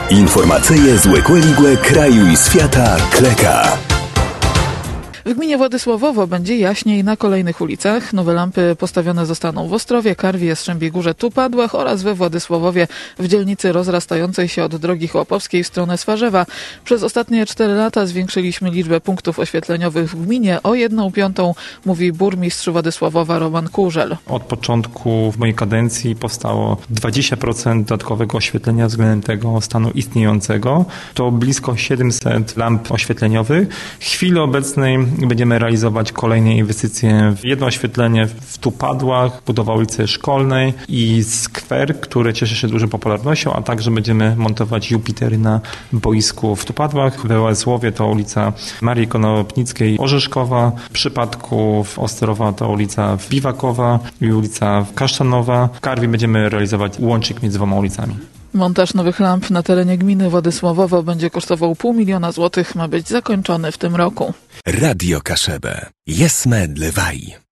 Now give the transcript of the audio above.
Informacyje z Łekłe kraju i świata Kleka. W gminie Władysławowo będzie jaśniej na kolejnych ulicach. Nowe lampy postawione zostaną w Ostrowie, Karwie, Jastrzębiej Górze, Tupadłach oraz we Władysławowie w dzielnicy rozrastającej się od drogi Chłopowskiej w stronę Swarzewa. Przez ostatnie 4 lata zwiększyliśmy liczbę punktów oświetleniowych w gminie o 1/5, mówi burmistrz Władysławowa Roman Kurzel. Od początku w mojej kadencji powstało 20% dodatkowego oświetlenia względem tego stanu istniejącego. To blisko 700 lamp oświetleniowych. W chwili obecnej będziemy realizować kolejne inwestycje. Jedno oświetlenie w Tupadłach, budowa ulicy Szkolnej i skwer, który cieszy się dużą popularnością, a także będziemy montować Jupitery na boisku w Tupadłach. We Władysławowie to ulica Marii Konopnickiej-Orzeszkowa. W przypadku w Ostrowa to ulica Biwakowa i ulica Kasztanowa. W Karwie będziemy realizować łącznik między 2 ulicami. Montaż nowych lamp na terenie gminy Władysławowo będzie kosztował 500 000 złotych. Ma być zakończony w tym roku. Radio Kaszebę. Jesme dlewaj.